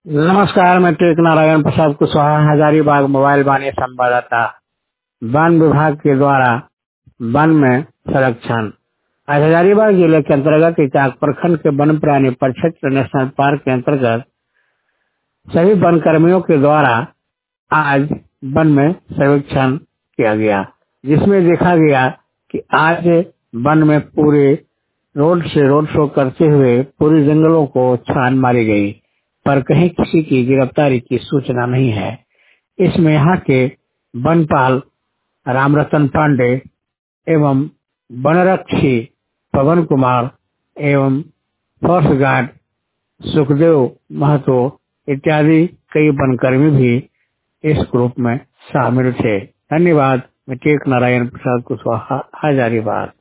नमस्कार, मैं टेक नारायण प्रसाद कुशवाहा, हजारीबाग मोबाइल वाणी संवाददाता। वन विभाग के द्वारा वन में संरक्षण। आज हजारीबाग जिले के अंतर्गत इचाक प्रखंड के वन प्राणी परिक्षेत्र नेशनल पार्क के अंतर्गत सभी वन कर्मियों के द्वारा आज वन में सर्वेक्षण किया गया, जिसमें देखा गया कि आज वन में पूरे रोड शो करते हुए पूरे जंगलों को छान मारी गई, पर कहीं किसी की गिरफ्तारी की सूचना नहीं है। इसमें यहाँ के वनपाल रामरतन पांडे एवं वनरक्षी पवन कुमार एवं फॉरेस्ट गार्ड सुखदेव महतो इत्यादि कई वनकर्मी भी इस ग्रुप में शामिल थे। धन्यवाद। मैं टेक नारायण प्रसाद कुशवाहा, हजारीबाग।